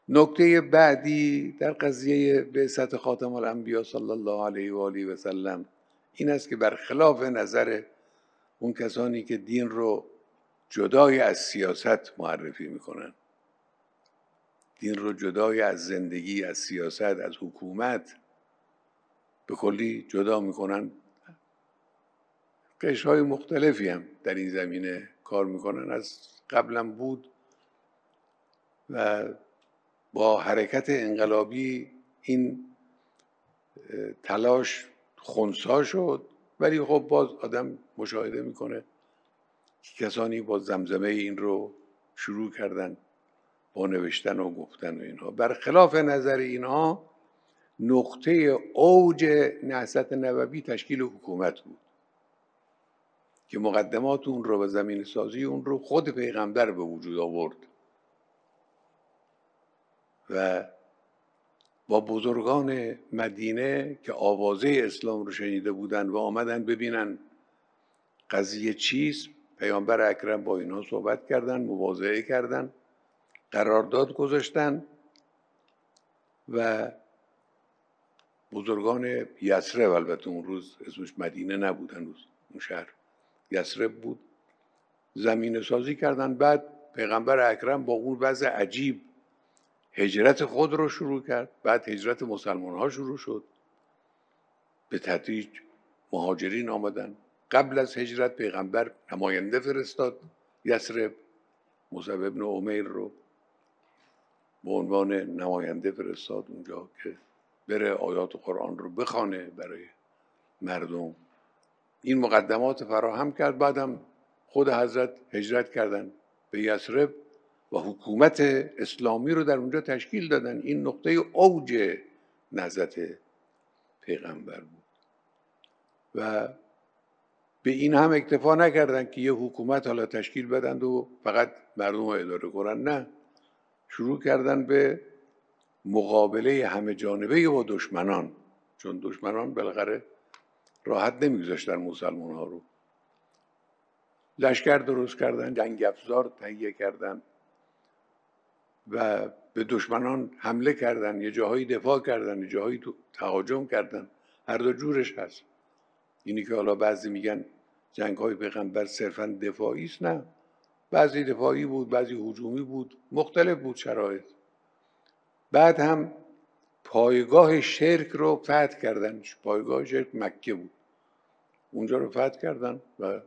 نکته بعدی در قضیه بعثت خاتم الانبیا صلی الله علیه و آله و سلم این است که برخلاف نظر اون کسانی که دین رو جدای از سیاست معرفی میکنن، دین رو جدای از زندگی، از سیاست، از حکومت به کلی جدا میکنن، قشرهای مختلفی هم در این زمینه کار میکنن، از قبلم بود و با حرکت انقلابی این تلاش خنثی شد، ولی خب باز آدم مشاهده میکنه که کسانی با زمزمه این رو شروع کردن با نوشتن و گفتن و اینها. برخلاف نظر اینها نقطه اوج نهضت نبوی تشکیل حکومت بود که مقدمات اون رو و زمین سازی اون رو خود پیغمبر به وجود آورد و با بزرگان مدینه که آوازه اسلام رو شنیده بودن و آمدن ببینن قضیه چیست، پیامبر اکرم با اینها صحبت کردن، مواضعه کردن، قرارداد گذاشتن و بزرگان یثرب، البته اون روز اسمش مدینه نبود، هنوز اون شهر یثرب بود، زمین سازی کردن. بعد پیغمبر اکرم با اون وضع عجیب هجرت خود رو شروع کرد. بعد هجرت مسلمان ها شروع شد، به تدریج مهاجرین آمدن. قبل از هجرت پیغمبر نماینده فرستاد یثرب، مصعب ابن عمیر رو به عنوان نماینده فرستاد اونجا که بره آیات قرآن رو بخونه برای مردم. این مقدمات فراهم کرد. بعدم خود حضرت هجرت کردن به یثرب و حکومت اسلامی رو در اونجا تشکیل دادن. این نقطه اوج نهضت پیغمبر بود و به این هم اکتفا نکردن که یه حکومت حالا تشکیل بدند و فقط مردم رو اداره کنن، نه، شروع کردن به مقابله همه جانبه با دشمنان، چون دشمنان بالاخره راحت نمیگذاشتن مسلمان ها رو. لشکر درست کردن، جنگ افزار تهیه کردن و به دشمنان حمله کردن، یه جاهایی دفاع کردن، یه جاهایی تهاجم کردن. هر دو جورش هست. اینی که حالا بعضی میگن جنگ های پیغمبر صرفا دفاعی است، نه، بعضی دفاعی بود، بعضی هجومی بود، مختلف بود شرایط. بعد هم پایگاه شرک رو فتح کردن. پایگاه شرک مکه بود، اونجا رو فتح کردن و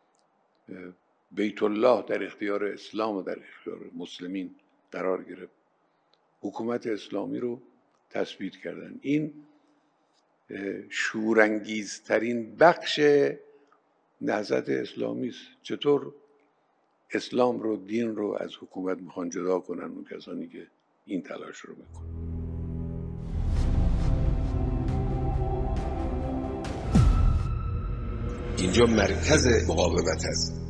بیت الله در اختیار اسلام و در اختیار مسلمین قرار گرفت. حکومت اسلامی رو تثبیت کردن. این شورانگیزترین بخش نهضت اسلامی است. چطور اسلام رو، دین رو از حکومت میخوان جدا کنن اون کسانی که این تلاش رو میکنن. اینجا مرکز مقاومت است.